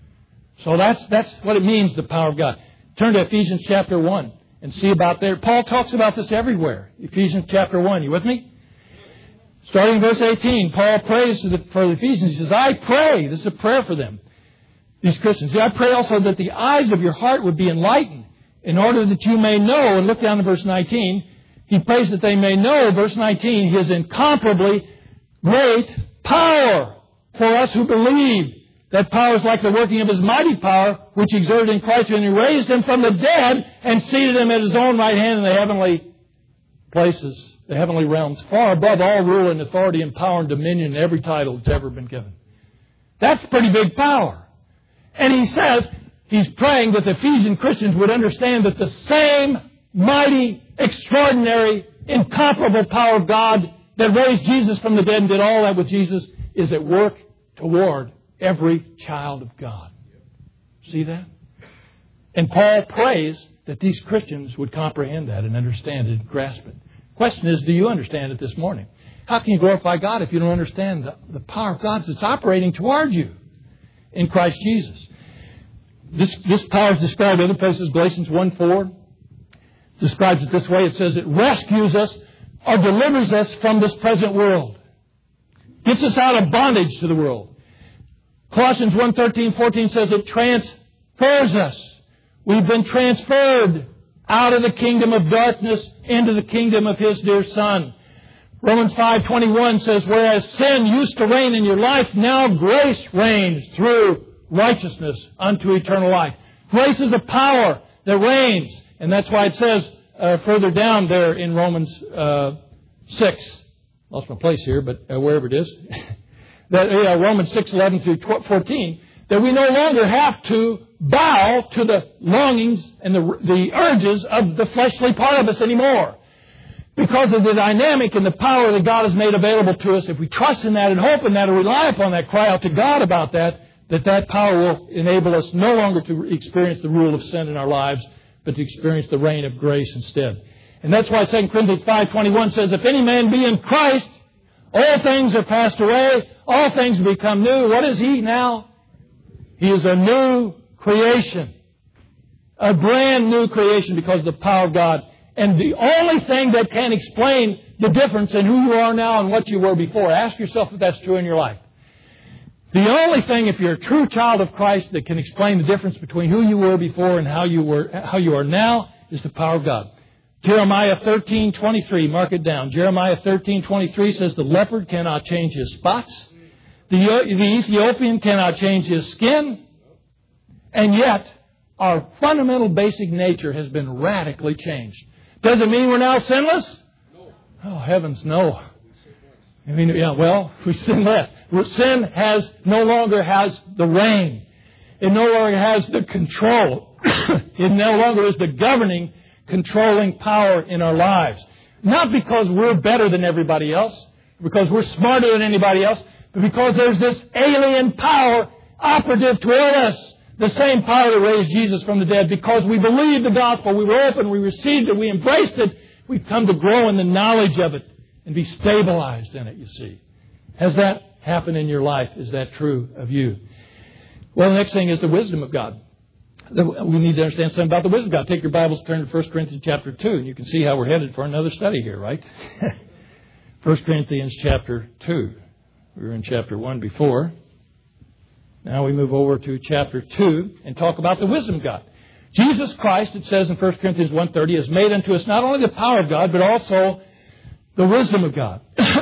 So that's, that's what it means, the power of God. Turn to Ephesians chapter one. And see about there. Paul talks about this everywhere. Ephesians chapter one. You with me? Starting in verse eighteen, Paul prays for the, for the Ephesians. He says, I pray. This is a prayer for them, these Christians. I pray also that the eyes of your heart would be enlightened in order that you may know. And look down to verse nineteen. He prays that they may know, verse nineteen, His incomparably great power for us who believe. That power is like the working of His mighty power, which He exerted in Christ when He raised Him from the dead and seated Him at His own right hand in the heavenly places, the heavenly realms, far above all rule and authority and power and dominion and every title that's ever been given. That's pretty big power. And he says, he's praying that the Ephesian Christians would understand that the same mighty, extraordinary, incomparable power of God that raised Jesus from the dead and did all that with Jesus is at work toward every child of God. See that? And Paul prays that these Christians would comprehend that and understand it and grasp it. The question is, do you understand it this morning? How can you glorify God if you don't understand the, the power of God that's operating toward you in Christ Jesus? This, this power is described in other places. Galatians one four describes it this way. It says it rescues us or delivers us from this present world. Gets us out of bondage to the world. Colossians one thirteen fourteen says it transfers us. We've been transferred out of the kingdom of darkness into the kingdom of His dear Son. Romans five twenty-one says, whereas sin used to reign in your life, now grace reigns through righteousness unto eternal life. Grace is a power that reigns. And that's why it says uh, further down there in Romans uh, six, lost my place here, but uh, wherever it is, that uh, Romans six eleven through fourteen, that we no longer have to bow to the longings and the, the urges of the fleshly part of us anymore. Because of the dynamic and the power that God has made available to us, if we trust in that and hope in that and rely upon that, cry out to God about that, that that power will enable us no longer to experience the rule of sin in our lives, but to experience the reign of grace instead. And that's why Second Corinthians five twenty-one says, if any man be in Christ, all things are passed away, all things become new. What is he now? He is a new creation. A brand new creation because of the power of God. And the only thing that can explain the difference in who you are now and what you were before, ask yourself if that's true in your life. The only thing, if you're a true child of Christ, that can explain the difference between who you were before and how you were, how you are now, is the power of God. Jeremiah thirteen twenty-three, mark it down. Jeremiah thirteen twenty-three says the leopard cannot change his spots. The, the Ethiopian cannot change his skin. And yet, our fundamental basic nature has been radically changed. Does it mean we're now sinless? No. Oh, heavens, no. I mean, yeah, well, we sin less. Sin has no longer has the reign. It no longer has the control. It no longer is the governing, controlling power in our lives. Not because we're better than everybody else, because we're smarter than anybody else, but because there's this alien power operative toward us. The same power that raised Jesus from the dead. Because we believed the gospel, we were open, we received it, we embraced it, we've come to grow in the knowledge of it and be stabilized in it, you see. Has that happened in your life? Is that true of you? Well, the next thing is the wisdom of God. We need to understand something about the wisdom of God. Take your Bibles, turn to First Corinthians chapter two, and you can see how we're headed for another study here, right? First Corinthians chapter two. We were in chapter one before. Now we move over to chapter two and talk about the wisdom of God. Jesus Christ, it says in First Corinthians one thirty, has made unto us not only the power of God, but also the wisdom of God.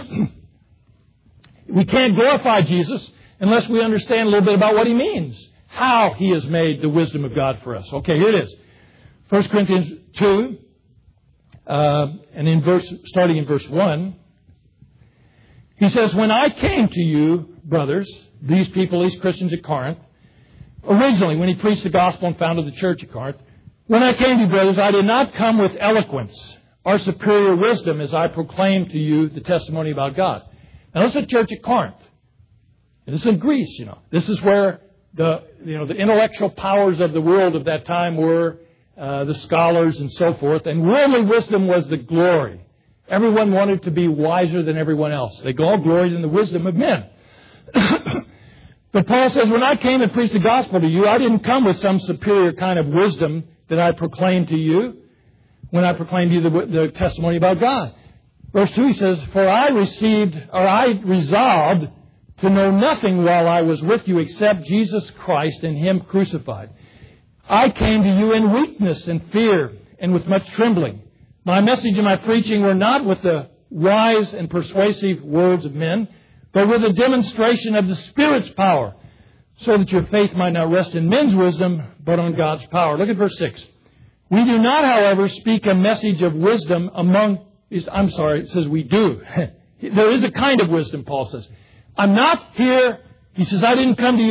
We can't glorify Jesus unless we understand a little bit about what He means, how He has made the wisdom of God for us. Okay, here it is. First Corinthians two, uh, and in verse, starting in verse one, he says, when I came to you, brothers, these people, these Christians at Corinth, originally when he preached the gospel and founded the church at Corinth, when I came to you, brothers, I did not come with eloquence or superior wisdom as I proclaimed to you the testimony about God. Now, this is a church at Corinth. And this is in Greece, you know. This is where the, you know, the intellectual powers of the world of that time were, uh, the scholars and so forth. And worldly wisdom was the glory. Everyone wanted to be wiser than everyone else. They all gloried in the wisdom of men. But Paul says, when I came and preached the gospel to you, I didn't come with some superior kind of wisdom that I proclaimed to you when I proclaimed to you the, the testimony about God. Verse two, he says, for I received, or I resolved to know nothing while I was with you except Jesus Christ and Him crucified. I came to you in weakness and fear and with much trembling. My message and my preaching were not with the wise and persuasive words of men, but with a demonstration of the Spirit's power, so that your faith might not rest in men's wisdom, but on God's power. Look at verse six. We do not, however, speak a message of wisdom among... I'm sorry, it says we do. There is a kind of wisdom, Paul says. I'm not here, he says, I didn't come to you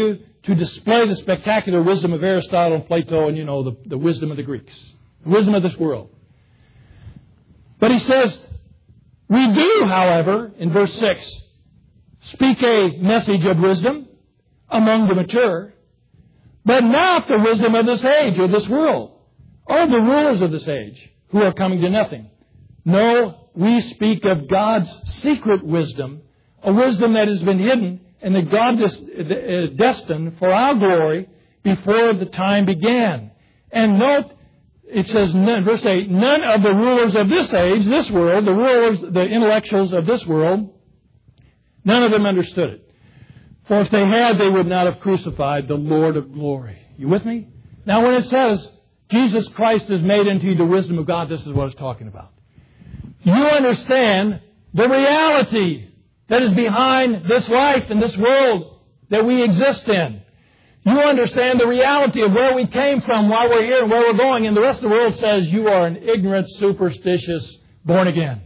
to display the spectacular wisdom of Aristotle and Plato and, you know, the, the wisdom of the Greeks, the wisdom of this world. But he says, we do, however, in verse six, speak a message of wisdom among the mature, but not the wisdom of this age or this world, or the rulers of this age, who are coming to nothing. No, we speak of God's secret wisdom, a wisdom that has been hidden and that God is destined for our glory before the time began. And note, it says, verse eight, none of the rulers of this age, this world, the rulers, the intellectuals of this world, none of them understood it. For if they had, they would not have crucified the Lord of glory. You with me? Now when it says, Jesus Christ is made into you the wisdom of God, this is what it's talking about. You understand the reality that is behind this life and this world that we exist in. You understand the reality of where we came from, why we're here, and where we're going. And the rest of the world says you are an ignorant, superstitious, born again.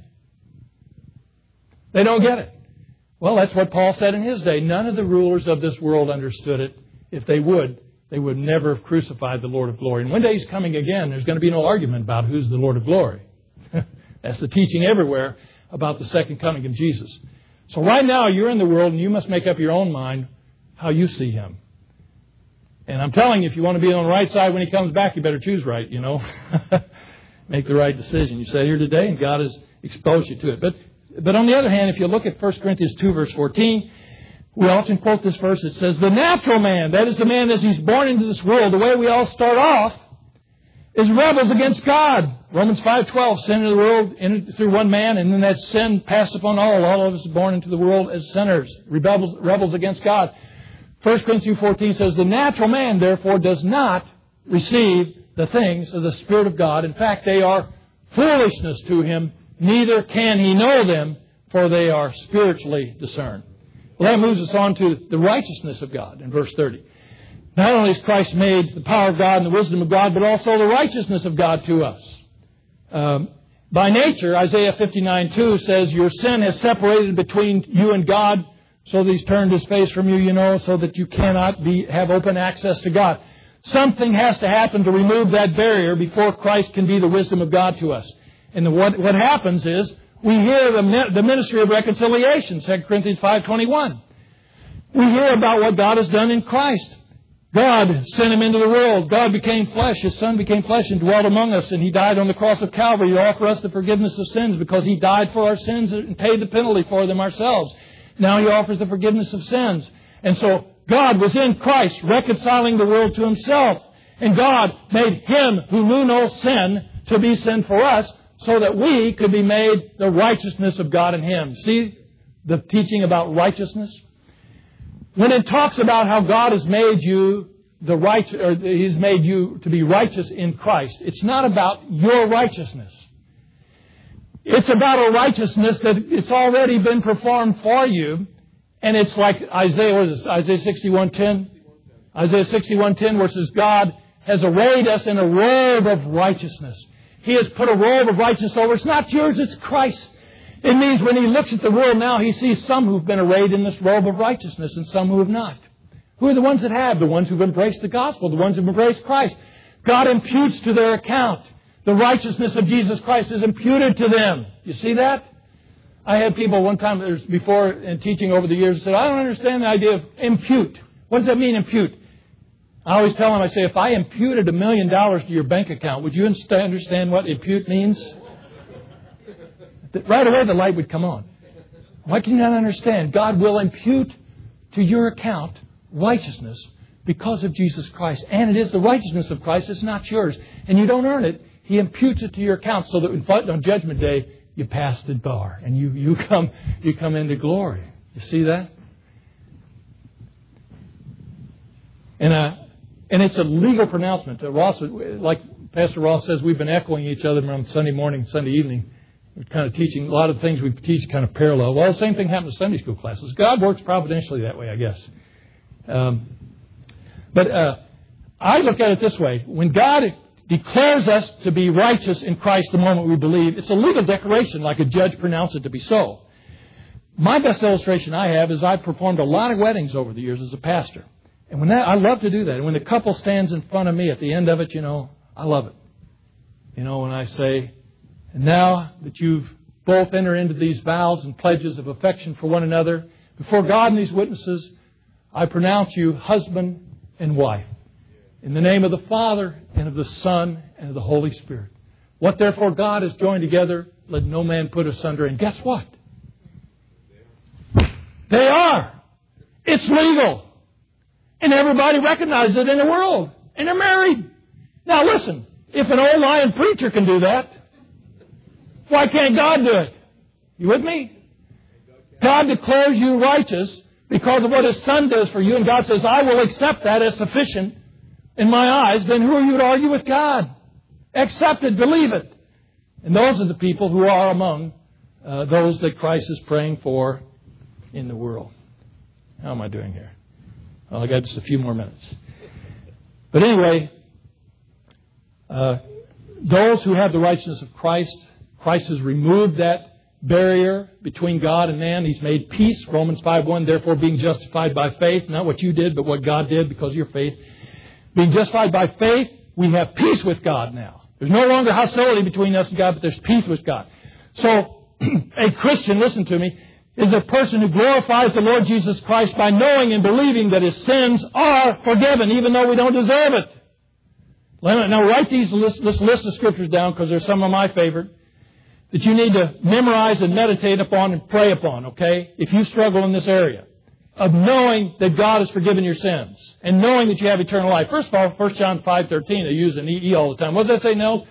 They don't get it. Well, that's what Paul said in his day. None of the rulers of this world understood it. If they would, they would never have crucified the Lord of glory. And one day He's coming again. There's going to be no argument about who's the Lord of glory. That's the teaching everywhere about the second coming of Jesus. So right now, you're in the world, and you must make up your own mind how you see Him. And I'm telling you, if you want to be on the right side when He comes back, you better choose right, you know. Make the right decision. You sat here today, and God has exposed you to it. But but on the other hand, if you look at First Corinthians two, verse fourteen, we often quote this verse. It says, the natural man, that is the man as he's born into this world, the way we all start off, is rebels against God. Romans five twelve, sin into the world entered through one man, and then that sin passed upon all. All of us are born into the world as sinners, rebels, rebels against God. First Corinthians two fourteen says, the natural man, therefore, does not receive the things of the Spirit of God. In fact, they are foolishness to him. Neither can he know them, for they are spiritually discerned. Well, that moves us on to the righteousness of God in verse thirty. Not only has Christ made the power of God and the wisdom of God, but also the righteousness of God to us. Um, by nature, Isaiah fifty-nine two says, your sin has separated between you and God, so that He's turned His face from you, you know, so that you cannot be have open access to God. Something has to happen to remove that barrier before Christ can be the wisdom of God to us. And the, what, what happens is, we hear the, the ministry of reconciliation, Second Corinthians five twenty-one. We hear about what God has done in Christ. God sent Him into the world. God became flesh. His Son became flesh and dwelt among us. And He died on the cross of Calvary to offer us the forgiveness of sins, because He died for our sins and paid the penalty for them ourselves. Now He offers the forgiveness of sins. And so God was in Christ, reconciling the world to Himself. And God made Him who knew no sin to be sin for us, so that we could be made the righteousness of God in Him. See the teaching about righteousness? When it talks about how God has made you the right, or He's made you to be righteous in Christ, it's not about your righteousness. It's about a righteousness that it's already been performed for you. And it's like Isaiah, what is this? Isaiah sixty-one ten? Isaiah sixty-one ten, where it says, God has arrayed us in a robe of righteousness. He has put a robe of righteousness over. It's not yours, it's Christ. It means when He looks at the world now, He sees some who've been arrayed in this robe of righteousness and some who have not. Who are the ones that have? The ones who've embraced the gospel, the ones who've embraced Christ. God imputes to their account. The righteousness of Jesus Christ is imputed to them. You see that? I had people one time before in teaching over the years said, I don't understand the idea of impute. What does that mean, impute? I always tell them, I say, if I imputed a million dollars to your bank account, would you understand what impute means? Right away the light would come on. Why can you not understand? God will impute to your account righteousness because of Jesus Christ. And it is the righteousness of Christ. It's not yours. And you don't earn it. He imputes it to your account so that on Judgment Day, you pass the bar and you, you come you come into glory. You see that? And uh, and it's a legal pronouncement. Uh, Ross, like Pastor Ross says, we've been echoing each other on Sunday morning, Sunday evening. We're kind of teaching a lot of things we teach kind of parallel. Well, the same thing happens in Sunday school classes. God works providentially that way, I guess. Um, but uh, I look at it this way: when God declares us to be righteous in Christ the moment we believe, it's a legal declaration, like a judge pronounced it to be so. My best illustration I have is I've performed a lot of weddings over the years as a pastor. And when that, I love to do that. And when the couple stands in front of me at the end of it, you know, I love it. You know, when I say, and now that you've both entered into these vows and pledges of affection for one another, before God and these witnesses, I pronounce you husband and wife. In the name of the Father and of the Son and of the Holy Spirit. What therefore God has joined together, let no man put asunder. And guess what? They are. It's legal. And everybody recognizes it in the world. And they're married. Now listen, if an old lying preacher can do that, why can't God do it? You with me? God declares you righteous because of what His Son does for you. And God says, I will accept that as sufficient in my eyes. Then who are you to argue with God? Accept it. Believe it. And those are the people who are among uh, those that Christ is praying for in the world. How am I doing here? Well, I got just a few more minutes. But anyway, uh, those who have the righteousness of Christ, Christ has removed that barrier between God and man. He's made peace. Romans five one, therefore being justified by faith, not what you did, but what God did because of your faith. Being justified by faith, we have peace with God now. There's no longer hostility between us and God, but there's peace with God. So, a Christian, listen to me, is a person who glorifies the Lord Jesus Christ by knowing and believing that his sins are forgiven, even though we don't deserve it. Now, write these list, this list of scriptures down because they're some of my favorite that you need to memorize and meditate upon and pray upon, okay? If you struggle in this area of knowing that God has forgiven your sins and knowing that you have eternal life. First of all, First John five thirteen, they use an E E all the time. What does that say, Nels?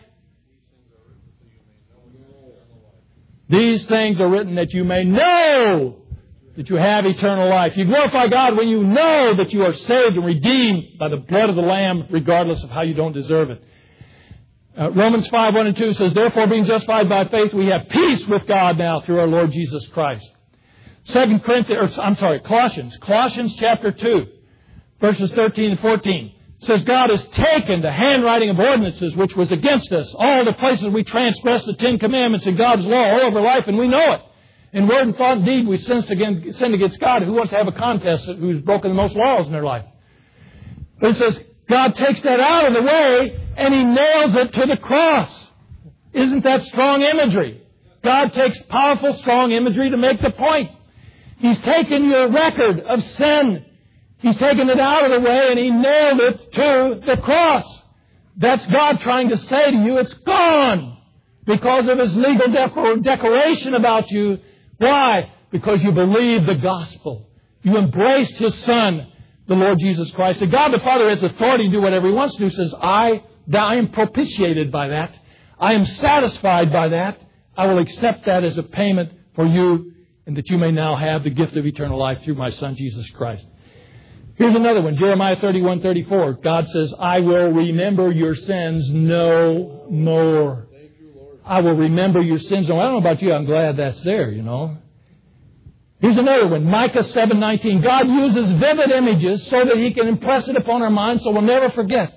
These things are written that you may know that you have eternal life. You glorify God when you know that you are saved and redeemed by the blood of the Lamb, regardless of how you don't deserve it. Uh, Romans five one and two says, therefore, being justified by faith, we have peace with God now through our Lord Jesus Christ. Second Corinthians, or, I'm sorry, Colossians. Colossians chapter two, verses thirteen and fourteen. Says God has taken the handwriting of ordinances which was against us, all the places we transgressed the Ten Commandments in God's law all over life, and we know it. In word and thought and deed we sinned against, sinned against God. Who wants to have a contest who's broken the most laws in their life? But it says God takes that out of the way and He nails it to the cross. Isn't that strong imagery? God takes powerful, strong imagery to make the point. He's taken your record of sin. He's taken it out of the way and He nailed it to the cross. That's God trying to say to you, it's gone because of His legal de- declaration about you. Why? Because you believe the gospel. You embraced His Son, the Lord Jesus Christ. And God the Father has authority to do whatever He wants to do. He says, I, I am propitiated by that. I am satisfied by that. I will accept that as a payment for you and that you may now have the gift of eternal life through my Son, Jesus Christ. Here's another one, Jeremiah thirty-one thirty-four. God says, I will remember your sins no more. I will remember your sins no more. I don't know about you, I'm glad that's there, you know. Here's another one, Micah seven nineteen. God uses vivid images so that He can impress it upon our minds so we'll never forget.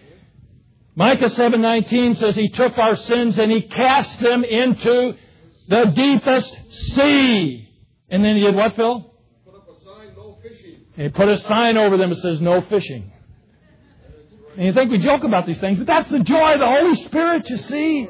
Micah seven nineteen says He took our sins and He cast them into the deepest sea. And then He did what, Phil? And He put a sign over them that says, no fishing. And you think we joke about these things, but that's the joy of the Holy Spirit, you see.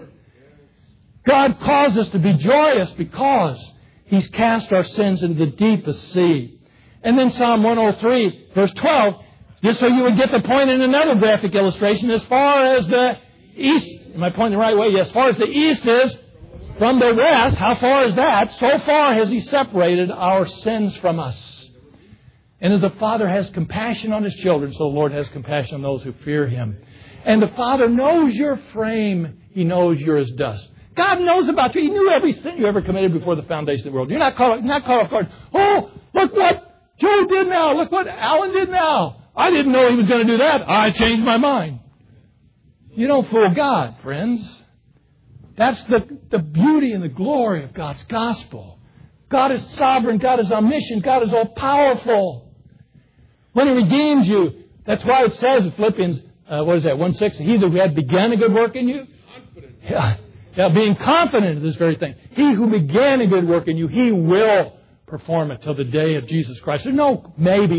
God calls us to be joyous because He's cast our sins into the deepest sea. And then Psalm one oh three, verse twelve, just so you would get the point in another graphic illustration, as far as the east, am I pointing the right way? Yes, as far as the east is from the west, how far is that? So far has He separated our sins from us. And as the Father has compassion on His children, so the Lord has compassion on those who fear Him. And the Father knows your frame. He knows you're as dust. God knows about you. He knew every sin you ever committed before the foundation of the world. You're not caught, not caught off guard. Oh, look what Joe did now. Look what Alan did now. I didn't know he was going to do that. I changed my mind. You don't fool God, friends. That's the, the beauty and the glory of God's gospel. God is sovereign. God is omniscient. God is all-powerful. When He redeems you, that's why it says in Philippians, uh, what is that, one six, He that had begun a good work in you. Yeah, yeah, being confident of this very thing. He who began a good work in you, He will perform it till the day of Jesus Christ. There's no maybe.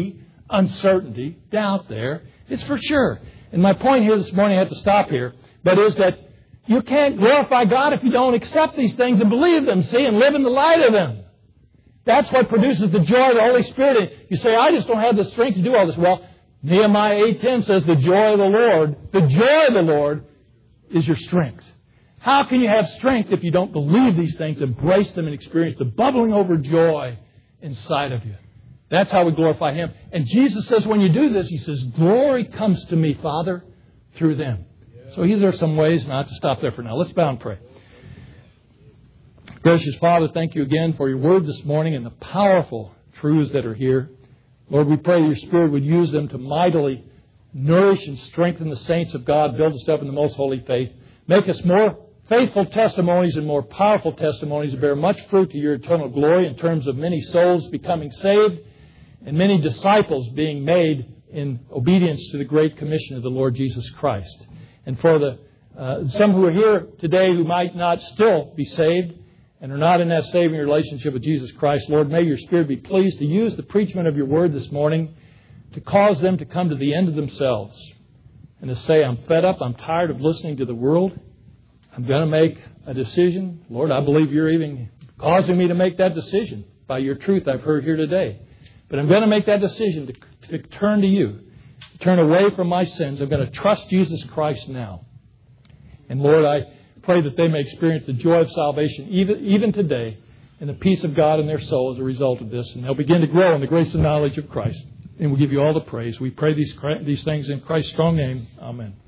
uncertainty, doubt there. It's for sure. And my point here this morning, I have to stop here, but is that you can't glorify God if you don't accept these things and believe them, see, and live in the light of them. That's what produces the joy of the Holy Spirit. You say, I just don't have the strength to do all this. Well, Nehemiah eight ten says the joy of the Lord, the joy of the Lord is your strength. How can you have strength if you don't believe these things, embrace them, and experience the bubbling over joy inside of you? That's how we glorify Him. And Jesus says when you do this, He says, glory comes to me, Father, through them. So these are some ways, and I have to stop there for now. Let's bow and pray. Gracious Father, thank you again for your word this morning and the powerful truths that are here. Lord, we pray your Spirit would use them to mightily nourish and strengthen the saints of God, build us up in the most holy faith. Make us more faithful testimonies and more powerful testimonies that bear much fruit to your eternal glory in terms of many souls becoming saved and many disciples being made in obedience to the great commission of the Lord Jesus Christ. And for the uh, some who are here today who might not still be saved and are not in that saving relationship with Jesus Christ, Lord, may your Spirit be pleased to use the preachment of your word this morning to cause them to come to the end of themselves and to say, I'm fed up, I'm tired of listening to the world. I'm going to make a decision. Lord, I believe you're even causing me to make that decision by your truth I've heard here today. But I'm going to make that decision to, to turn to you, to turn away from my sins. I'm going to trust Jesus Christ now. And Lord, I pray that they may experience the joy of salvation even, even today and the peace of God in their soul as a result of this. And they'll begin to grow in the grace and knowledge of Christ. And we'll give you all the praise. We pray these, these things in Christ's strong name. Amen.